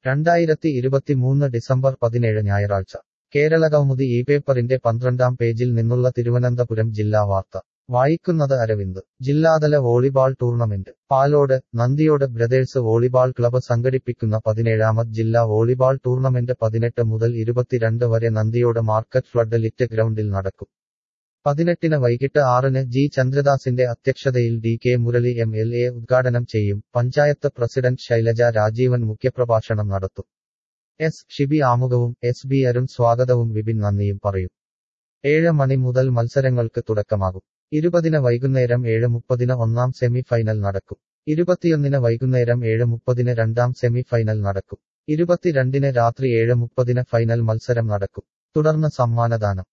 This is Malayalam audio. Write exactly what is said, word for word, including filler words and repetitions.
രണ്ടായിരത്തി ഇരുപത്തിമൂന്ന് ഡിസംബർ പതിനേഴ് ഞായറാഴ്ച കേരളകൗമുദി ഈ പേപ്പറിന്റെ പന്ത്രണ്ടാം പേജിൽ നിന്നുള്ള തിരുവനന്തപുരം ജില്ലാ വാർത്ത വായിക്കുന്നത് അരവിന്ദ്. ജില്ലാതല വോളിബാൾ ടൂർണമെന്റ് പാലോട്. നന്ദിയോട് ബ്രദേഴ്സ് വോളിബാൾ ക്ലബ് സംഘടിപ്പിക്കുന്ന പതിനേഴാമത് ജില്ലാ വോളിബാൾ ടൂർണമെന്റ് പതിനെട്ട് മുതൽ ഇരുപത്തിരണ്ട് വരെ നന്ദിയോട് മാർക്കറ്റ് ഫ്ലഡ് ലിറ്റ് ഗ്രൗണ്ടിൽ നടക്കും. പതിനെട്ടിന് വൈകിട്ട് ആറിന് ജി ചന്ദ്രദാസിന്റെ അധ്യക്ഷതയിൽ D K Murali M L A ഉദ്ഘാടനം ചെയ്യും. പഞ്ചായത്ത് പ്രസിഡന്റ് ശൈലജ രാജീവൻ മുഖ്യപ്രഭാഷണം നടത്തും. എസ് ഷിബി ആമുഖവും എസ് ബി അരുൺ സ്വാഗതവും വിപിൻ നന്ദിയും പറയും. ഏഴ് മണി മുതൽ മത്സരങ്ങൾക്ക് തുടക്കമാകും. ഇരുപതിന് വൈകുന്നേരം ഏഴ് മുപ്പതിന് ഒന്നാം സെമി ഫൈനൽ നടക്കും. ഇരുപത്തിയൊന്നിന് വൈകുന്നേരം ഏഴ് മുപ്പതിന് രണ്ടാം സെമി ഫൈനൽ നടക്കും. ഇരുപത്തിരണ്ടിന് രാത്രി ഏഴ് മുപ്പതിന് ഫൈനൽ മത്സരം നടക്കും. തുടർന്ന് സമ്മാനദാനം.